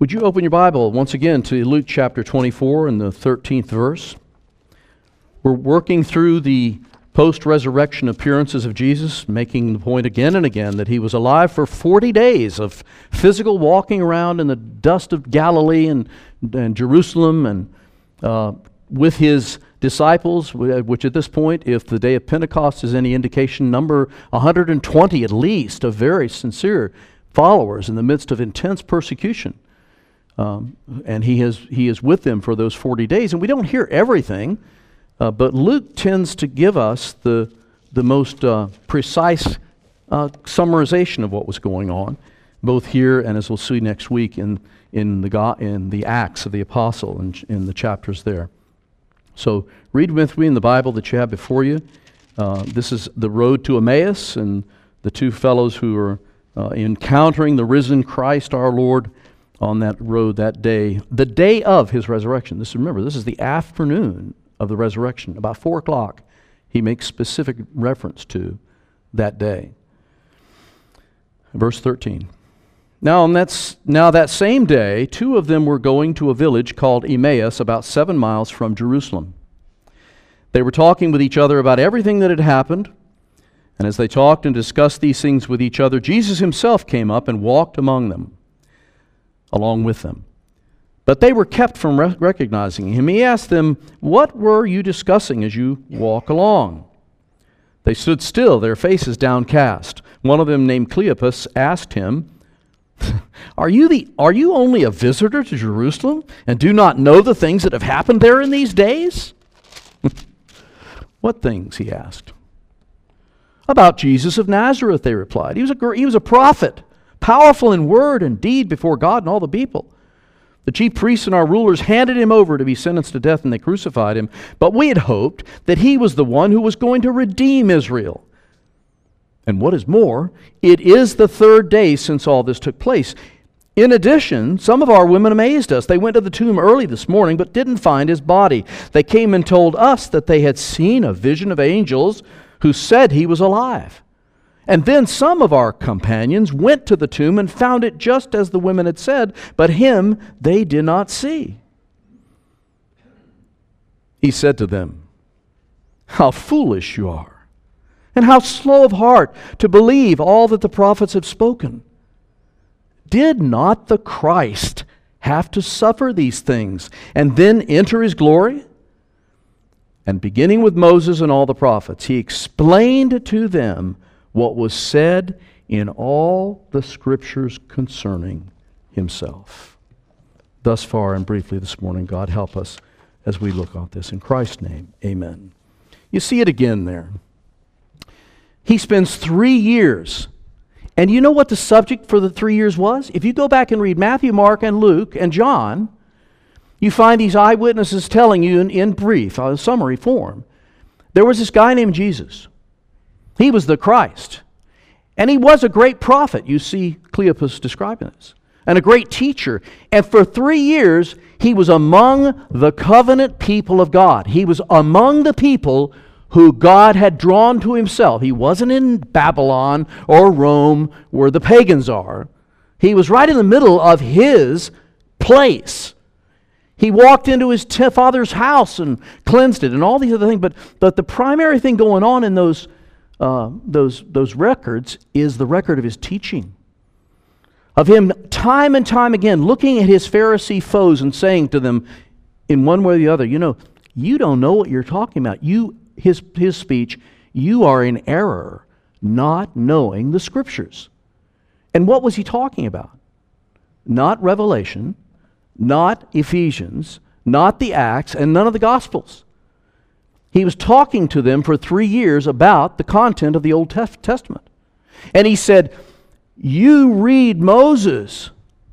Would you open your Bible once again to Luke chapter 24 and the 13th verse? We're working through the post-resurrection appearances of Jesus, making the point again and again that he was alive for 40 days of physical walking around in the dust of Galilee and Jerusalem and with his disciples, which at this point, if the day of Pentecost is any indication, number 120 at least of very sincere followers in the midst of intense persecution. And he is with them for those 40 days. And we don't hear everything, but Luke tends to give us the most precise summarization of what was going on, both here and as we'll see next week in the Acts of the Apostle and in the chapters there. So read with me in the Bible that you have before you. This is the road to Emmaus, and the two fellows who are encountering the risen Christ our Lord on that road that day, the day of his resurrection. Remember, this is the afternoon of the resurrection. About 4 o'clock, he makes specific reference to that day. Verse 13. Now that same day, two of them were going to a village called Emmaus, about 7 miles from Jerusalem. They were talking with each other about everything that had happened, and as they talked and discussed these things with each other, Jesus himself came up and walked among them, along with them. But they were kept from recognizing him. He asked them, "What were you discussing as you walk along?" They stood still, their faces downcast. One of them, named Cleopas, asked him, Are you only a visitor to Jerusalem and do not know the things that have happened there in these days?" "What things?" he asked. "About Jesus of Nazareth," they replied. He was a prophet, powerful in word and deed before God and all the people. The chief priests and our rulers handed him over to be sentenced to death, and they crucified him. But we had hoped that he was the one who was going to redeem Israel. And what is more, it is the 3rd day since all this took place. In addition, some of our women amazed us. They went to the tomb early this morning, but didn't find his body. They came and told us that they had seen a vision of angels who said he was alive. And then some of our companions went to the tomb and found it just as the women had said, but him they did not see. He said to them, "How foolish you are, and how slow of heart to believe all that the prophets have spoken. Did not the Christ have to suffer these things and then enter his glory?" And beginning with Moses and all the prophets, he explained to them what was said in all the Scriptures concerning himself. Thus far and briefly this morning, God help us as we look at this. In Christ's name, amen. You see it again there. He spends 3 years. And you know what the subject for the 3 years was? If you go back and read Matthew, Mark, and Luke, and John, you find these eyewitnesses telling you in brief, summary form, there was this guy named Jesus. He was the Christ. And he was a great prophet. You see Cleopas describing this. And a great teacher. And for 3 years, he was among the covenant people of God. He was among the people who God had drawn to himself. He wasn't in Babylon or Rome where the pagans are. He was right in the middle of his place. He walked into his father's house and cleansed it and all these other things. But the primary thing going on in those records is the record of his teaching. Of him time and time again looking at his Pharisee foes and saying to them in one way or the other, you don't know what you're talking about. His speech, you are in error, not knowing the Scriptures. And what was he talking about? Not Revelation, not Ephesians, not the Acts, and none of the Gospels. He was talking to them for 3 years about the content of the Old Testament. And he said, you read Moses,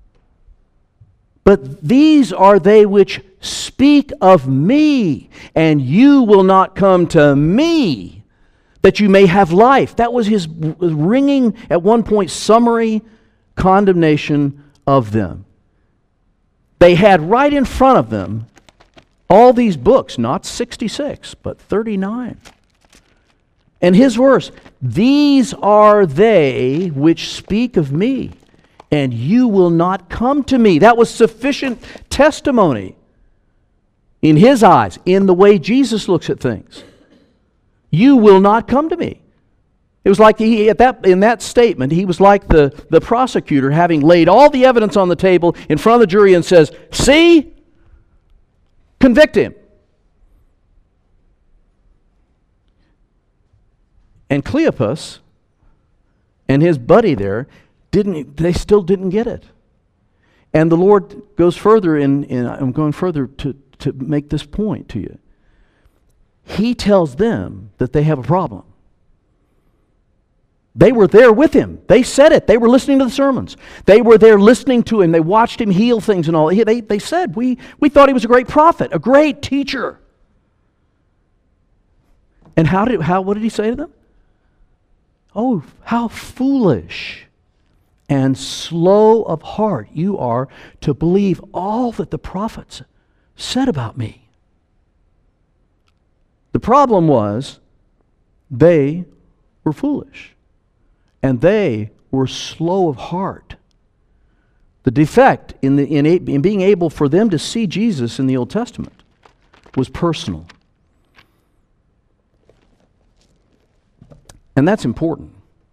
but these are they which speak of me, and you will not come to me, that you may have life. That was his ringing, at one point, summary condemnation of them. They had right in front of them all these books, not 66, but 39. And his verse, these are they which speak of me, and you will not come to me. That was sufficient testimony in his eyes, in the way Jesus looks at things. You will not come to me. It was like in that statement, he was like the prosecutor having laid all the evidence on the table in front of the jury and says, see, convict him. And Cleopas and his buddy there they still didn't get it. And the Lord goes further I'm going further to make this point to you. He tells them that they have a problem. They were there with him. They said it. They were listening to the sermons. They were there listening to him. They watched him heal things and all. They said, we thought he was a great prophet, a great teacher. And what did he say to them? Oh, how foolish and slow of heart you are to believe all that the prophets said about me. The problem was they were foolish. And they were slow of heart. The defect in being able for them to see Jesus in the Old Testament was personal. And that's important.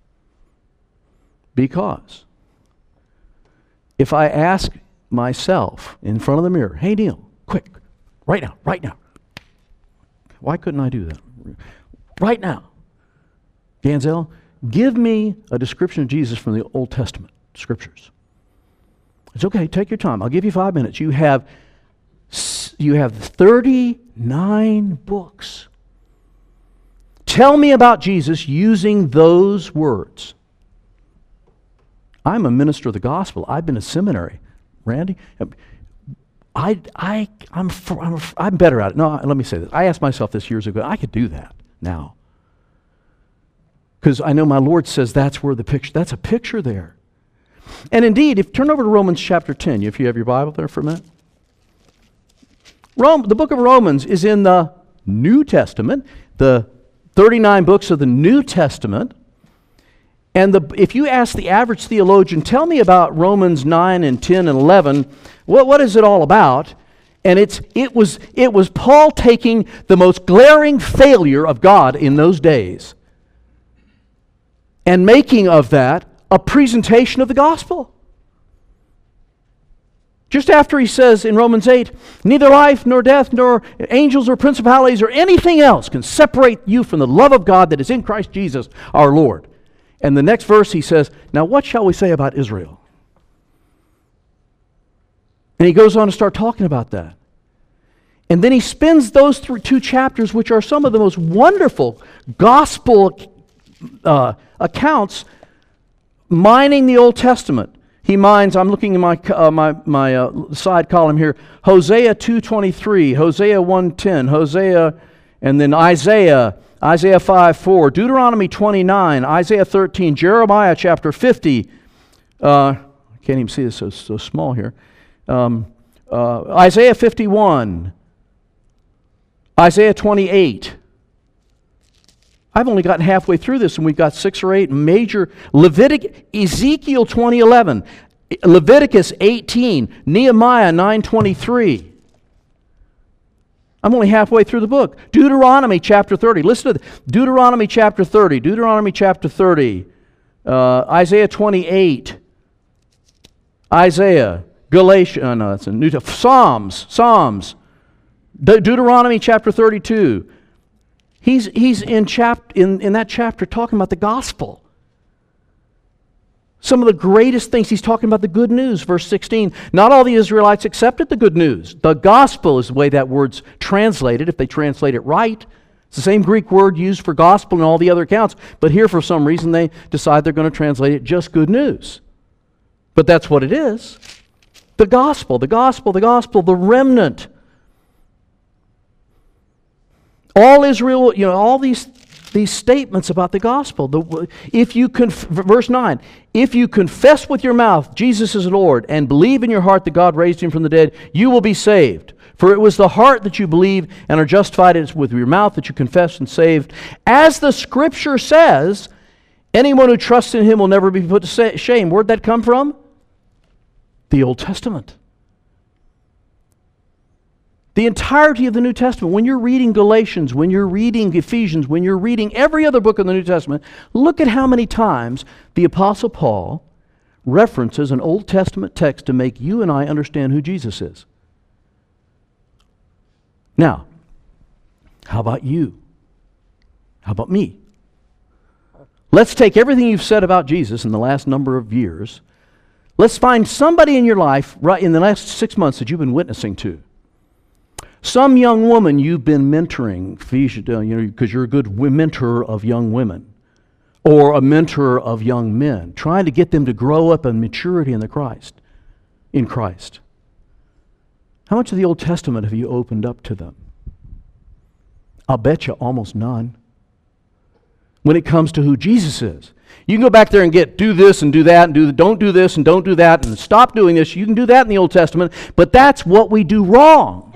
Because if I ask myself in front of the mirror, hey Neil, quick, right now. Why couldn't I do that? Right now. Ganzel, give me a description of Jesus from the Old Testament scriptures. It's okay, take your time. I'll give you 5 minutes. You have 39 books. Tell me about Jesus using those words. I'm a minister of the gospel. I've been to seminary. Randy, I'm better at it. No, let me say this. I asked myself this years ago. I could do that now. Because I know my Lord says that's a picture there. And indeed, turn over to Romans chapter 10, if you have your Bible there for a minute. The book of Romans is in the New Testament, the 39 books of the New Testament. And if you ask the average theologian, tell me about Romans 9 and 10 and 11, what is it all about? And it was Paul taking the most glaring failure of God in those days and making of that a presentation of the gospel. Just after he says in Romans 8, neither life nor death nor angels or principalities or anything else can separate you from the love of God that is in Christ Jesus our Lord. And the next verse he says, now what shall we say about Israel? And he goes on to start talking about that. And then he spends those two chapters, which are some of the most wonderful gospel accounts, mining the Old Testament. He mines, I'm looking in my side column here, Hosea 2:23, Hosea 1:10, Hosea, and then Isaiah 5:4, Deuteronomy 29, Isaiah 13, Jeremiah chapter 50. I can't even see this, so small here. Isaiah 51, Isaiah 28. I've only gotten halfway through this, and we've got 6 or 8 major. Ezekiel 20:11, Leviticus 18, Nehemiah 9:23. I'm only halfway through the book. Deuteronomy chapter 30. Listen to Deuteronomy chapter 30. Deuteronomy chapter 30. Isaiah 28. Isaiah. Galatians. No, that's a New Testament. Psalms. Deuteronomy chapter 32. He's in that chapter talking about the gospel. Some of the greatest things, he's talking about the good news. Verse 16, not all the Israelites accepted the good news. The gospel is the way that word's translated, if they translate it right. It's the same Greek word used for gospel in all the other accounts, but here for some reason they decide they're going to translate it just good news. But that's what it is. The gospel, the gospel, the gospel, the remnant. All Israel, all these statements about the gospel. Verse 9, if you confess with your mouth Jesus is Lord and believe in your heart that God raised him from the dead, you will be saved. For it was the heart that you believe and are justified. It's with your mouth that you confess and saved. As the Scripture says, anyone who trusts in him will never be put to shame. Where'd that come from? the Old Testament. The entirety of the New Testament. When you're reading Galatians, when you're reading Ephesians, when you're reading every other book in the New Testament, look at how many times the Apostle Paul references an Old Testament text to make you and I understand who Jesus is. Now, how about you? How about me? Let's take everything you've said about Jesus in the last number of years. Let's find somebody in your life right in the last 6 months that you've been witnessing to. Some young woman you've been mentoring, because you're a good mentor of young women, or a mentor of young men, trying to get them to grow up in maturity in Christ. How much of the Old Testament have you opened up to them? I'll bet you almost none. When it comes to who Jesus is, you can go back there and do this and do that and don't do this and don't do that and stop doing this. You can do that in the Old Testament, but that's what we do wrong.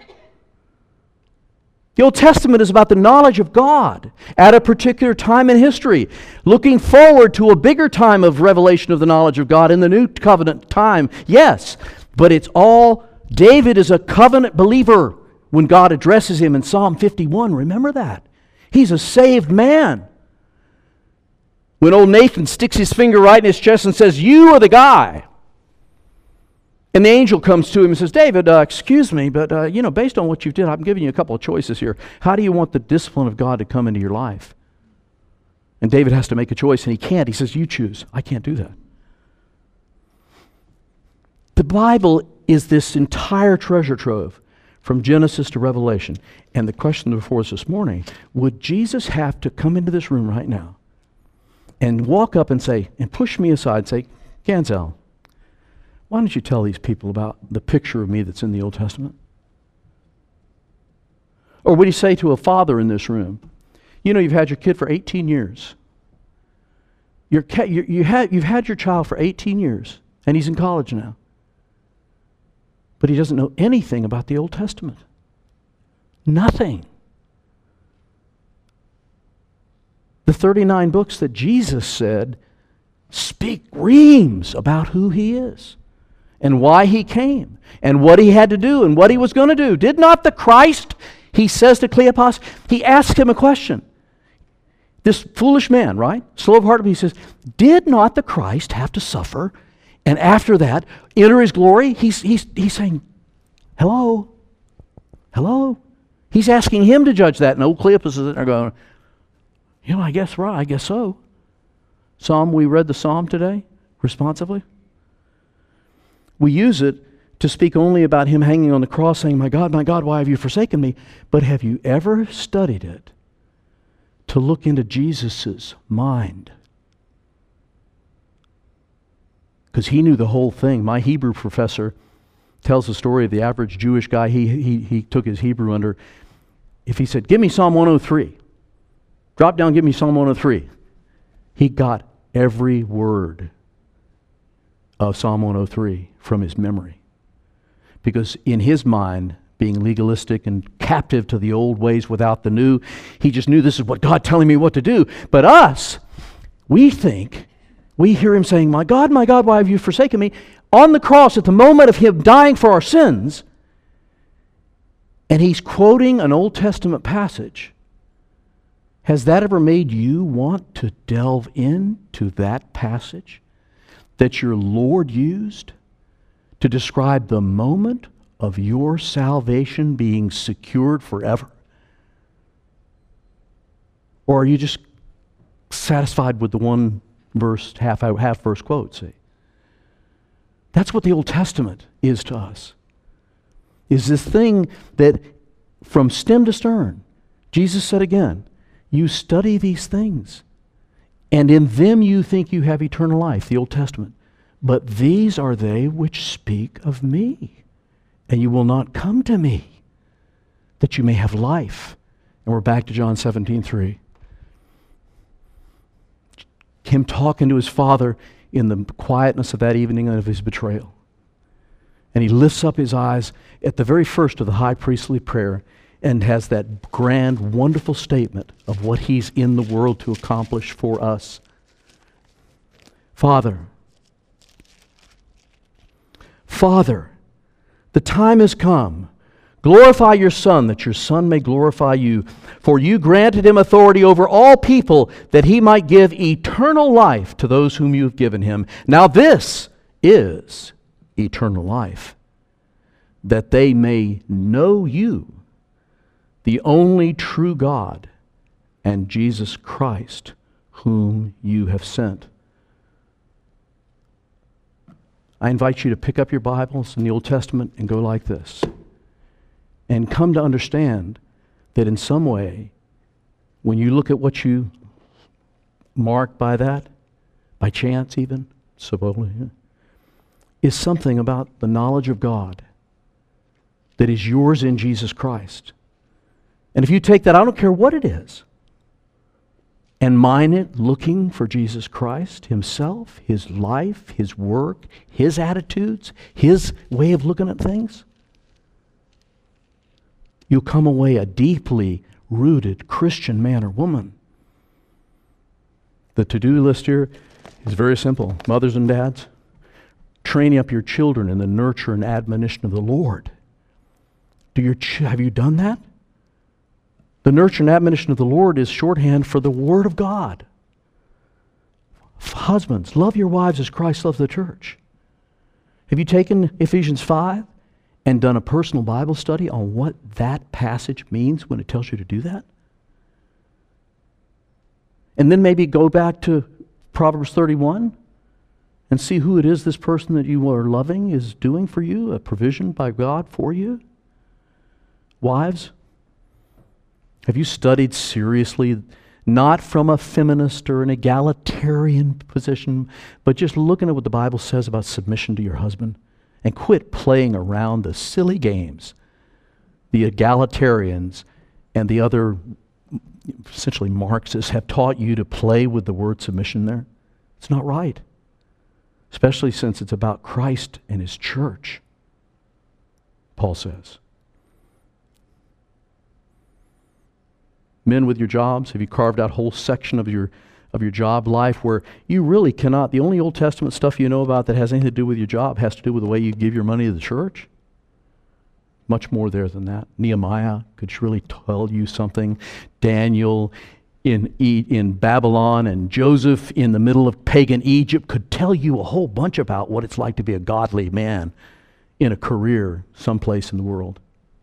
The Old Testament is about the knowledge of God at a particular time in history, looking forward to a bigger time of revelation of the knowledge of God in the New Covenant time, yes, but it's all, David is a covenant believer when God addresses him in Psalm 51. Remember that. He's a saved man. When old Nathan sticks his finger right in his chest and says, "You are the guy," and the angel comes to him and says, "David, excuse me, but based on what you did, I'm giving you a couple of choices here. How do you want the discipline of God to come into your life?" And David has to make a choice, and he can't. He says, "You choose." I can't do that. The Bible is this entire treasure trove from Genesis to Revelation. And the question before us this morning, would Jesus have to come into this room right now and walk up and say, and push me aside and say, "Gansel, why don't you tell these people about the picture of me that's in the Old Testament?" Or would he say to a father in this room, "You've had your kid for 18 years. You've had your child for 18 years, and he's in college now. But he doesn't know anything about the Old Testament. Nothing." The 39 books that Jesus said speak reams about who he is and why he came and what he had to do and what he was going to do. Did not the Christ, he says to Cleopas, he asks him a question. This foolish man, right? Slow of heart, he says, did not the Christ have to suffer and after that enter his glory? He's saying, hello? He's asking him to judge that. And old Cleopas is sitting there going, I guess right, I guess so. We read the Psalm today, responsively. We use it to speak only about him hanging on the cross saying, my God, why have you forsaken me? But have you ever studied it to look into Jesus' mind? Because he knew the whole thing. My Hebrew professor tells the story of the average Jewish guy he took his Hebrew under. If he said, give me Psalm 103, drop down, give me Psalm 103, he got every word of Psalm 103 from his memory. Because in his mind, being legalistic and captive to the old ways without the new, he just knew this is what God telling me what to do. But us, we hear him saying, my God, why have you forsaken me? On the cross at the moment of him dying for our sins, and he's quoting an Old Testament passage. Has that ever made you want to delve into that passage that your Lord used to describe the moment of your salvation being secured forever? Or are you just satisfied with the one verse, half verse quote? See, that's what the Old Testament is to us. Is this thing that from stem to stern, Jesus said again, you study these things, and in them you think you have eternal life, the Old Testament. But these are they which speak of me, and you will not come to me, that you may have life. And we're back to John 17:3. Him talking to his Father in the quietness of that evening of his betrayal. And he lifts up his eyes at the very first of the high priestly prayer and has that grand, wonderful statement of what he's in the world to accomplish for us. Father, Father, the time has come. Glorify your Son, that your Son may glorify you. For you granted him authority over all people, that he might give eternal life to those whom you have given him. Now this is eternal life, that they may know you, the only true God, and Jesus Christ, whom you have sent. I invite you to pick up your Bibles in the Old Testament and go like this, and come to understand that in some way, when you look at what you mark by that, by chance even, is something about the knowledge of God that is yours in Jesus Christ. And if you take that, I don't care what it is, and mine it looking for Jesus Christ himself, his life, his work, his attitudes, his way of looking at things, you'll come away a deeply rooted Christian man or woman. The to-do list here is very simple. Mothers and dads, training up your children in the nurture and admonition of the Lord. Have you done that? The nurture and admonition of the Lord is shorthand for the Word of God. Husbands, love your wives as Christ loved the church. Have you taken Ephesians 5 and done a personal Bible study on what that passage means when it tells you to do that? And then maybe go back to Proverbs 31 and see who it is this person that you are loving is doing for you, a provision by God for you. Wives, have you studied seriously, not from a feminist or an egalitarian position, but just looking at what the Bible says about submission to your husband? And quit playing around the silly games the egalitarians and the other, essentially Marxists, have taught you to play with the word submission there. It's not right, especially since it's about Christ and his church, Paul says. Men with your jobs, have you carved out a whole section of your job life where you really cannot, the only Old Testament stuff you know about that has anything to do with your job has to do with the way you give your money to the church? Much more there than that. Nehemiah could really tell you something. Daniel in Babylon and Joseph in the middle of pagan Egypt could tell you a whole bunch about what it's like to be a godly man in a career someplace in the world.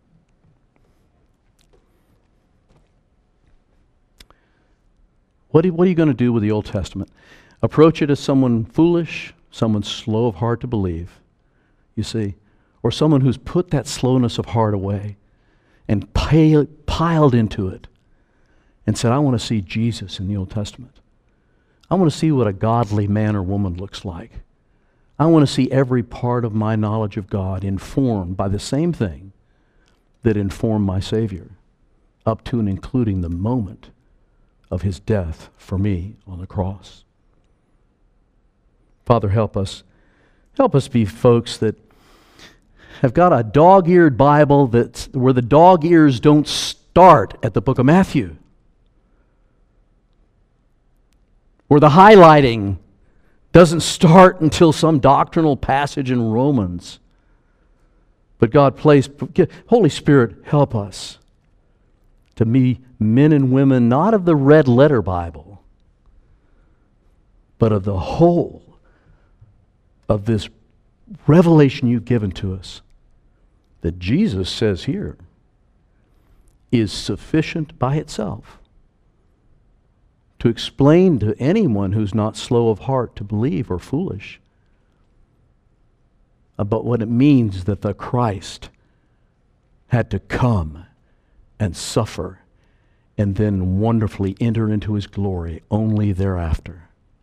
What are you going to do with the Old Testament? Approach it as someone foolish, someone slow of heart to believe, you see, or someone who's put that slowness of heart away and piled into it and said, I want to see Jesus in the Old Testament. I want to see what a godly man or woman looks like. I want to see every part of my knowledge of God informed by the same thing that informed my Savior, up to and including the moment of his death for me on the cross. Father, help us. Help us be folks that have got a dog-eared Bible where the dog ears don't start at the book of Matthew, where the highlighting doesn't start until some doctrinal passage in Romans. But God, Holy Spirit, help us to be men and women, not of the red letter Bible, but of the whole of this revelation you've given to us, that Jesus says here is sufficient by itself to explain to anyone who's not slow of heart to believe or foolish about what it means that the Christ had to come and suffer and then wonderfully enter into his glory only thereafter.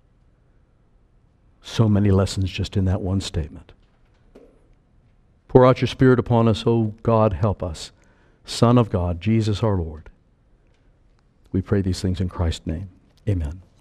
So many lessons just in that one statement. Pour out your Spirit upon us, O God, help us. Son of God, Jesus our Lord. We pray these things in Christ's name. Amen.